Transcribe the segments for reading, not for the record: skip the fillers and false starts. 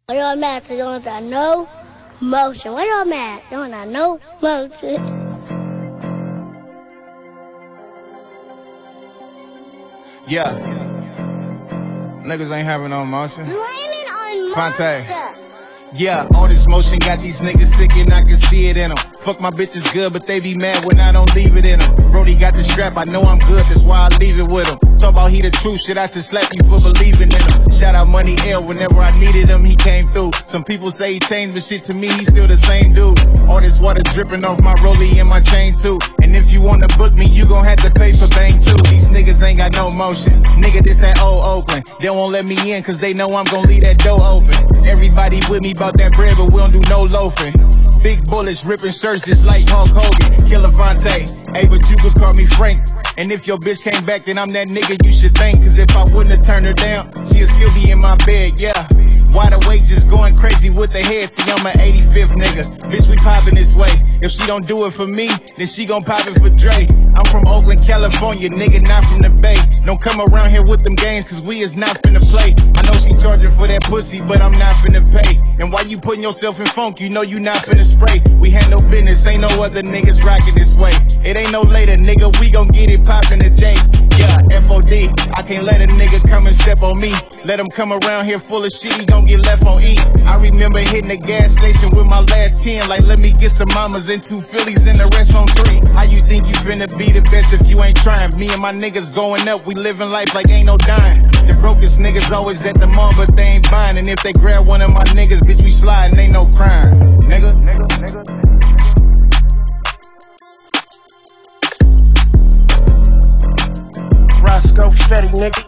Why y'all mad? So you don't got no motion. Why y'all mad? You don't got no motion. Yeah. Niggas ain't having no motion. Blame it on Fonte. Monster. Yeah, all this motion got these niggas sick and I can see it in them. Fuck my bitches good, but they be mad when I don't leave it in them. Brody got the strap, I know I'm good, that's why I leave it with him. Talk about he the truth, shit, I should slap you for believing in him. Shout out Money L, whenever I needed him, he came through. Some people say he changed, but shit to me, he still the same dude. All this water dripping off my rollie and my chain too. And if you wanna book me, you gon' have to pay for bang too. These niggas ain't got no motion. Nigga, this that old Oakland. They won't let me in cause they know I'm gon' leave that door open. Everybody with me bout that bread, but we don't do no loafing. Big bullets ripping shirts just like Hulk Hogan. Killer Fonte, hey, but you could call me Frank. And if your bitch came back, then I'm that nigga you should thank. Cause if I wouldn't have turned her down, she'd still be in my bed, yeah. Wide awake, just going crazy with the head. See, I'm an 85th nigga. Bitch, we poppin' this way. If she don't do it for me, then she gon' pop it for Dre. I'm from Oakland, California, nigga, not from the Bay. Don't come around here with them games, cause we is not finna play. I know she charging for that pussy, but I'm not finna pay. And why you putting yourself in funk, you know you not finna spray. We handle business, ain't no other niggas rockin' this way. It ain't no later, nigga, we gon' get it poppin' today. Yeah, FOD, I can't let a nigga come and step on me. Let him come around here full of shit, he gon' get left on E. I remember hitting the gas station with my last 10, like let me get some mamas and 2 Phillies and the rest on 3. How you think you finna be the best if you ain't trying? Me and my niggas going up, we living life like ain't no dying. The brokest niggas always at the mall, but they ain't buying. And if they grab one of my niggas, bitch, we sliding, ain't no crime. Nigga. Roscoe Fetty, nigga.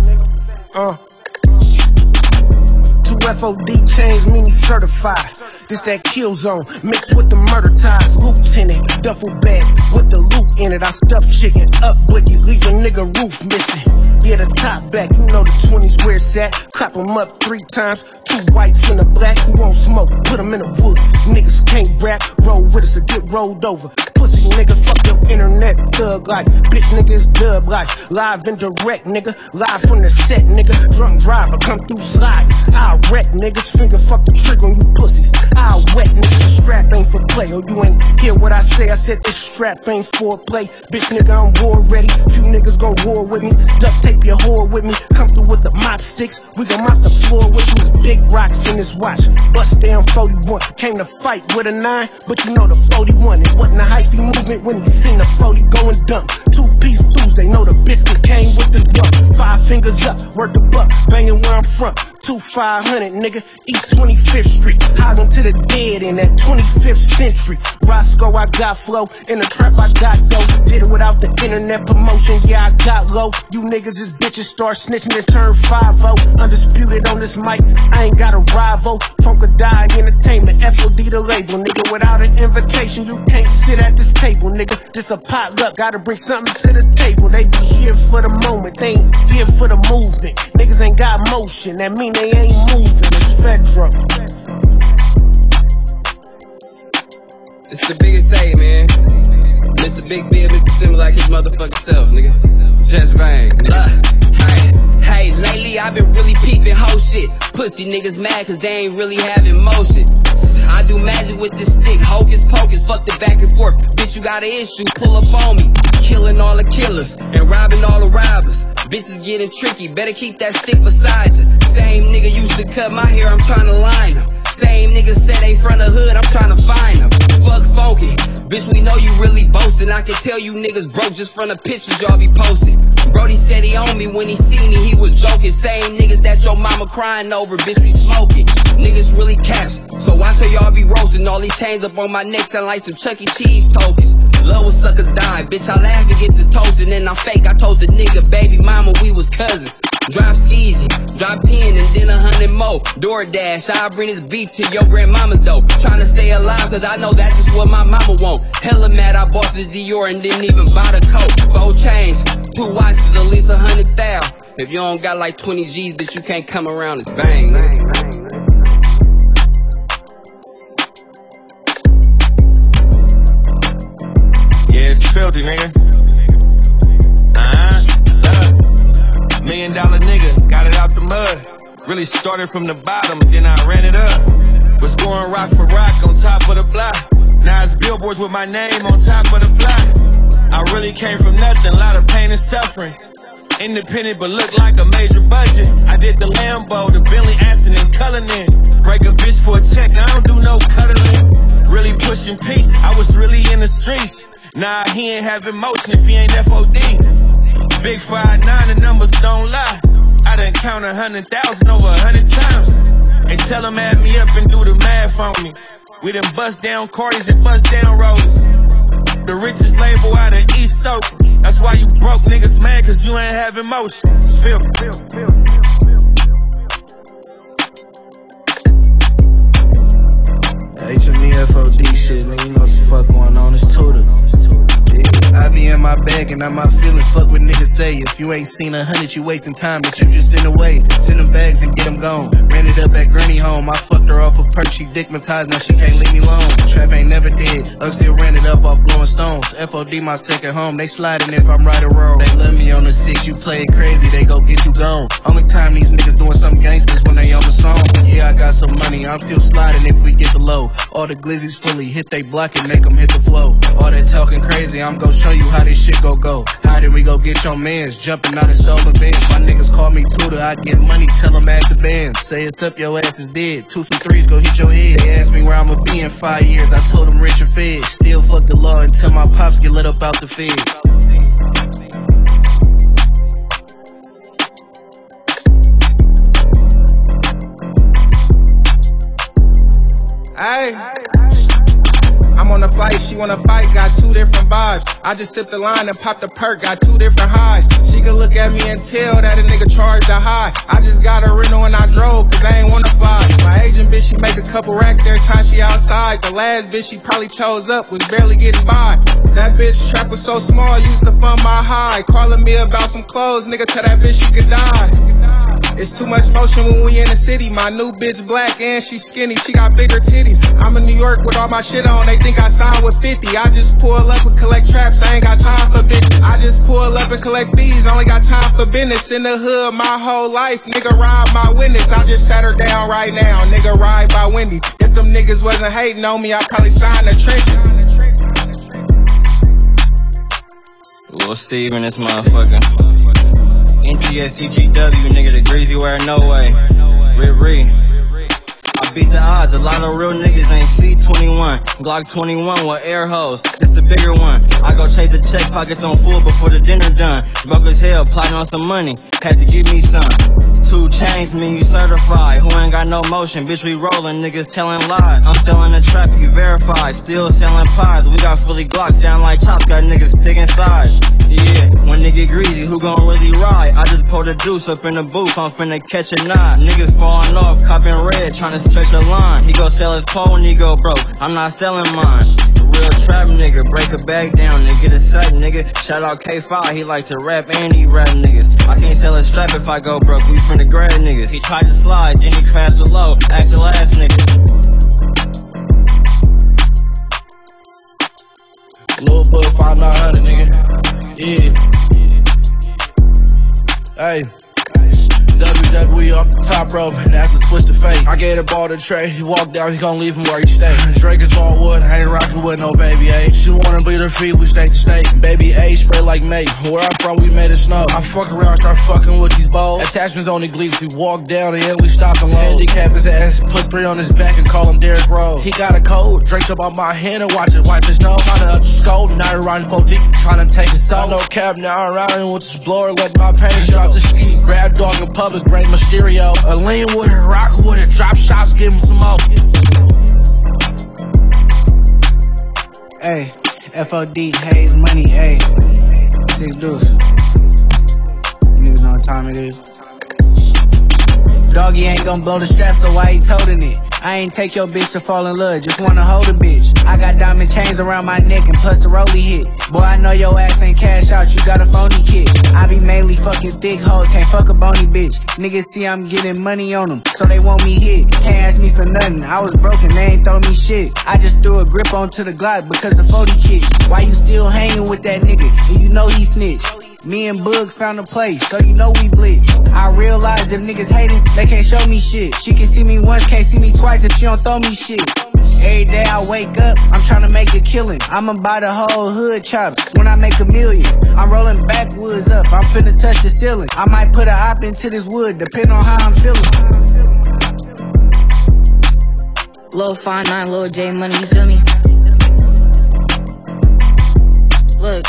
2 FOD chains, mean he certified. This that kill zone, mixed with the murder ties. Lieutenant, duffel bag with the loot in it. I stuff chicken up boogie, leave a nigga roof missing. Yeah, the top back, you know the 20s where it's at. Clap 'em up 3 times, 2 whites and a black. You won't smoke, put 'em in the wood. Niggas can't rap, roll with us or get rolled over. Pussy nigga, fuck your internet, thug life. Bitch niggas, dub life. Live and direct, nigga. Live from the set, nigga. Drunk driver, come through slide. I'll wreck niggas, finger fuck the trigger on you pussies. I'll wet niggas, the strap ain't for play. Oh, you ain't hear what I say, I said this strap ain't for play. Bitch nigga, I'm war ready. Few niggas gon' war with me. Duct tape your whore with me. Come through with the mop sticks. We gon' mop the floor with you. Big rocks in this watch. Bust down 41. Came to fight with a 9, but you know the 41. It wasn't a hyphy movement when he seen the 40 going dumb. 2-piece Tuesday, know the biscuit came with the drum. 5 fingers up, worth the buck, banging where I'm from. 2500, nigga, East 25th Street. Hollin' to the dead in that 25th century. Roscoe, I got flow. In the trap, I got dough. Did it without the internet promotion, yeah, I got low. You niggas is bitches, start snitching and turn 5-0. Undisputed on this mic, I ain't got a rival. Funk or Die Entertainment, FOD the label, nigga. Without an invitation, you can't sit at this table, nigga. This a potluck, gotta bring something to the table. They be here for the moment, they ain't here for the movement. Niggas ain't got motion, that mean they ain't moving. It's Fedro. It's the biggest day, man. Mr. Big Bill, Mr. Simmer like his motherfucking self, nigga. Just bang, nigga. Hey, lately I've been really peeping whole shit. Pussy niggas mad cause they ain't really having motion. I do magic with this stick, hocus pocus, fuck the back and forth. Bitch, you got an issue, pull up on me. Killing all the killers and robbing all the robbers. Bitches getting tricky, better keep that stick beside you. Same nigga used to cut my hair, I'm trying to line him. Same nigga said they from the hood, I'm trying to find him. Fuck funky, bitch, we know you really boasting. I can tell you niggas broke just from the pictures y'all be posting. Brody said he owned me when he seen me, he was joking. Same niggas that your mama crying over, bitch, we smoking. Niggas really caps, so watch how y'all be roasting. All these chains up on my neck sound like some Chuck E. Cheese tokens. Love when suckers die, bitch, I laugh and get the toast, and then I'm fake. I told the nigga, baby mama, we was cousins. Drive skeezy, drop 10 and then 100 more. DoorDash, I'll bring this beef to your grandmama's though. Tryna stay alive cause I know that's just what my mama want. Hella mad I bought the Dior and didn't even buy the coat. 4 chains, 2 watches, at least 100,000. If you don't got like 20 G's, bitch, you can't come around this bang, man. Yeah, it's filthy, nigga. $1 million nigga, got it out the mud. Really started from the bottom, then I ran it up. Was going rock for rock on top of the block. Now it's billboards with my name on top of the block. I really came from nothing, a lot of pain and suffering. Independent but look like a major budget. I did the Lambo, the Bentley, Aston and Cullinan. Break a bitch for a check, I don't do no cuddling. Really pushing P, I was really in the streets. Nah, he ain't have emotion if he ain't FOD. Big 5'9", the numbers don't lie. I done count 100,000 over 100 times. And tell them add me up and do the math on me. We done bust down Cardis and bust down Rollers. The richest label out of East Oakland. That's why you broke niggas mad, cause you ain't have emotion. Feel me. HME FOD shit, nigga, you know what the fuck going on, it's Tudor. I be in my bag and I'm my feelings, fuck what niggas say. If you ain't seen 100, you wasting time, but you just in the way. Send them bags and get them gone. Ran it up at granny home, I fucked her off a perk, she dickmatized, now she can't leave me alone. Trap ain't never dead, Up still ran it up off blowing stones. FOD my second home, they sliding if I'm right or wrong. They love me on the 6, you play it crazy, they go get you gone. Only time these niggas doing some gangsters when they on the song. Yeah, I got some money, I'm still sliding if we get the low. All the glizzies fully hit they block and make them hit the flow. All that talking crazy, I'm gon' show you how this shit go. How did we go get your mans? Jumping out of stolen bands. My niggas call me Tudor, I get money, tell them add the band. Say it's up, your ass is dead. 2 for 3s, go hit your head. They asked me where I'ma be in 5 years, I told them rich and fed. Still fuck the law until my pops get lit up out the fed. I'm on a flight, she wanna fight, got 2 different vibes. I just sipped the line and popped the perk, got 2 different highs. She could look at me and tell that a nigga charged a high. I just got a rental and I drove, cause I ain't wanna fly. My Asian bitch, she make a couple racks every time she outside. The last bitch she probably chose up was barely getting by. That bitch trap was so small, used to fund my high. Calling me about some clothes, nigga, tell that bitch she could die. It's too much motion when we in the city. My new bitch black and she skinny, she got bigger titties. I'm in New York with all my shit on, they think I signed with 50. I just pull up and collect traps, I ain't got time for bitches. I just pull up and collect fees, only got time for business. In the hood my whole life, nigga ride my witness. I just sat her down right now, nigga ride by Wendy's. If them niggas wasn't hating on me, I probably signed the trenches. Lil Steve in this motherfucker. NTSTGW, nigga, the greasy wear, no way. Riri. I beat the odds, a lot of real niggas ain't C21. Glock 21 with air hose, just a bigger one. I go chase the check, pockets on full before the dinner done. Broke as hell, plotting on some money, had to give me some. 2 chains, mean you certified, who ain't got no motion, bitch we rollin', niggas telling lies. I'm still in the trap, you verified, still selling pies. We got fully Glocks down like chops, got niggas picking sides. Yeah, when they get greasy, who gon' really ride? I just pulled a deuce up in the booth, I'm finna catch a knot. Niggas falling off, copping red, tryna stretch a line. He go sell his pole when he go broke, I'm not selling mine. Real trap nigga, break a bag down and get a sack nigga. Shout out K5, he like to rap and he rap niggas. I can't sell a strap if I go broke, we finna grab niggas. He tried to slide, then he crashed the low, act the last nigga. Lil Bud 5900, nigga. Yeah. Hey. WWE off the top rope, and that's a twist of fate. I gave the ball to Trey, he walked down, he gon' leave him where he stay. Drake is all wood, I ain't rockin' with no baby A. She wanna bleed her feet, we state to state. Baby A spray like May, where I'm from we made it snow. I fuck around, start fucking with these balls. Attachments on the gleeks, we walk down and we stop and load. Handicap his ass, put 3 on his back and call him Derrick Rose. He got a cold, Drake's up on my hand and watch it wipe his nose. Tryna up the skull, now he riding 4 deep, tryna take his soul. No cap, now I'm riding with this blower, let my pain drop the ski. Grab dog in public, Rey Mysterio. A lean with it, rock with it, drop shots, give him some more. Hey, FOD, Hayes, money, hey. 6 deuce. Niggas know what time it is. Doggy ain't gon' blow the strap, so why he toting it? I ain't take your bitch to fall in love, just wanna hold a bitch. I got diamond chains around my neck and plus the rollie hit. Boy, I know your ass ain't cash out, you got a phony kid. I be mainly fucking thick hoes, can't fuck a bony bitch. Niggas see I'm getting money on them, so they want me hit. Can't ask me for nothing, I was broken, they ain't throw me shit. I just threw a grip onto the Glock because the 40 kick. Why you still hanging with that nigga, and you know he snitch? Me and Bugs found a place, so you know we blitz. I realize if niggas hating, they can't show me shit. She can see me once, can't see me twice if she don't throw me shit. Every day I wake up, I'm tryna make a killing. I'ma buy the whole hood chops when I make $1 million. I'm rolling backwoods up, I'm finna touch the ceiling. I might put a op into this wood, depending on how I'm feeling. Lil 5'9", Lil J Money, you feel me? Look.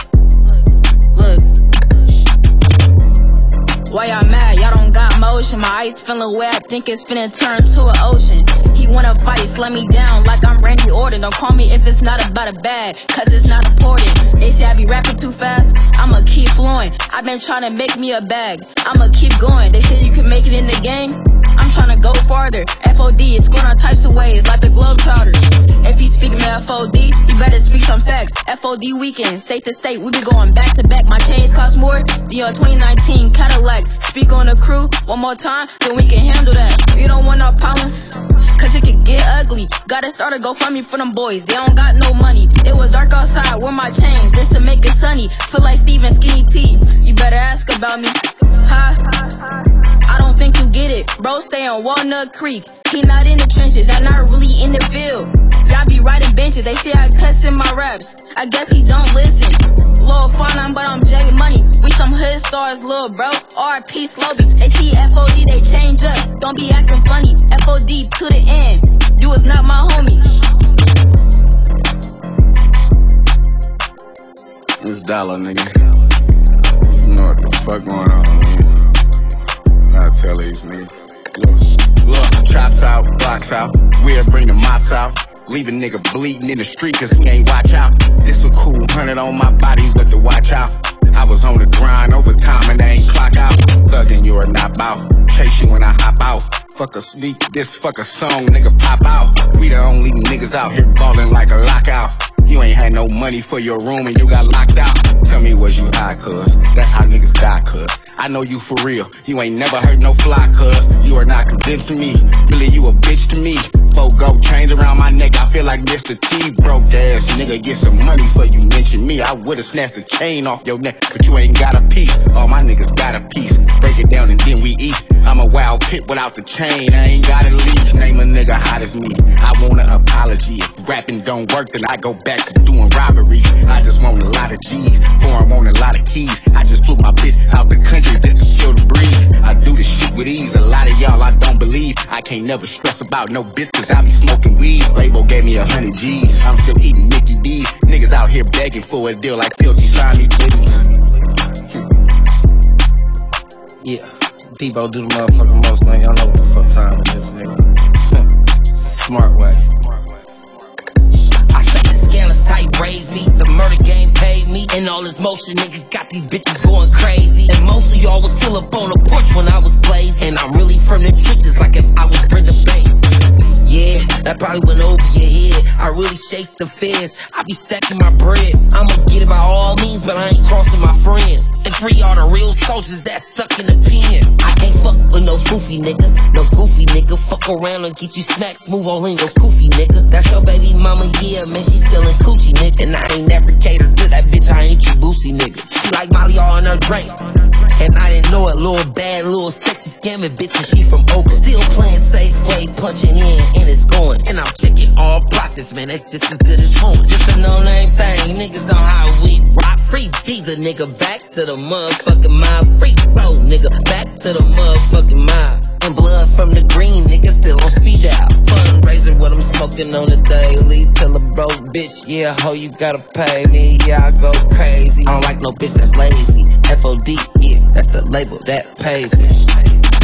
Why y'all mad? Y'all don't got motion. My ice feeling wet, I think it's finna turn to an ocean. He wanna fight, slam me down like I'm Randy Orton. Don't call me if it's not about a bag, cause it's not important. They say I be rapping too fast, I'ma keep flowing. I've been trying to make me a bag, I'ma keep going. They say you can make it in the game, I'm tryna go farther. FOD is going all types of ways, like the Globetrotters. If he speaking to FOD, you better speak some facts. FOD weekend, state to state, we be going back to back. My chains cost more than your 2019 Cadillac. Speak on the crew one more time, then we can handle that. You don't want no problems, cause it can get ugly. Gotta start a GoFundMe for them boys, they don't got no money. It was dark outside with my chains, just to make it sunny. Feel like Steven Skinny T, you better ask about me. I don't think you get it, bro stay on Walnut Creek. He not in the trenches, I'm not really in the field. Y'all be riding benches, they say I cuss in my raps, I guess he don't listen. Lil 5'9", but I'm J Money, we some hood stars, lil bro, R.I.P. Slowby. They see FOD, they change up, don't be acting funny. FOD to the end, you was not my homie. This dollar, nigga. You know what the fuck going on, nigga. I tell these niggas. Look, chops out, blocks out, we'll bring the mops out. Leave a nigga bleeding in the street cause he ain't watch out. This a cool 100 on my body, but to watch out. I was on the grind overtime and I ain't clock out. Thuggin', you're not bout. Chase you when I hop out. Fuck a sneak, this fuck a song, nigga pop out. We the only niggas out here ballin' like a lockout. You ain't had no money for your room and you got locked out. Tell me was you high, cuz? That's how niggas die, cuz. I know you for real. You ain't never heard no fly, cuz. You are not convincing me. Really, you a bitch to me. 4 gold chains around my neck, I feel like Mr. T. Broke ass nigga, get some money for you mention me. I would've snatched the chain off your neck, but you ain't got a piece. All my niggas got a piece. Break it down and then we eat. I'm a wild pit without the chain, I ain't got a leash. Name a nigga hot as me. I want an apology. If rapping don't work, then I go back to doing robberies. I just want a lot of G's, foreign want a lot of keys. I just flew my bitch out the country just to kill the breeze. I do this shit with ease, a lot of y'all I don't believe. I can't never stress about no bitch cause I be smoking weed. Label gave me 100 G's, I'm still eating Mickey D's. Niggas out here begging for a deal like Filthy signed me business. Yeah, Debo do the motherfucking most, man. Y'all know what the fuck time it is, nigga. Smart way. I say the scandalous type raised me, the murder game paid me, and all this motion, nigga, got these bitches going crazy. And most of y'all was still up on the porch when I was blazing. And I'm really from the trenches like if I was Brenda Bay. Yeah, that probably went over your head. I really shake the feds, I be stacking my bread. I'ma get it by all means, but I ain't crossing my friends. And free all the real soldiers that stuck in the pen. I can't fuck with no goofy nigga, no goofy nigga. Fuck around and get you smacked, smooth all in your goofy nigga. That's your baby mama, yeah, man, she selling coochie nigga. And I ain't never catered to that bitch, I ain't you boosie nigga. She like Molly all in her drink, and I didn't know it, little bad, little sexy scamming bitch, and she from Oakland. Still playing safe way, punching in, and it's going. And I'm checking all profits, man, that's just as good as home. Just a no-name thing, niggas know how we rock. Free visa, nigga, back to the motherfucking mob. Free road, nigga, back to the motherfucking mob. And blood from the green, nigga, still on speed out. Fundraiser, what I'm smoking on the daily. Tell a broke bitch, yeah, ho, you gotta pay me. Yeah, I go crazy. I don't like no bitch that's lazy. FOD, yeah, that's the label that pays me.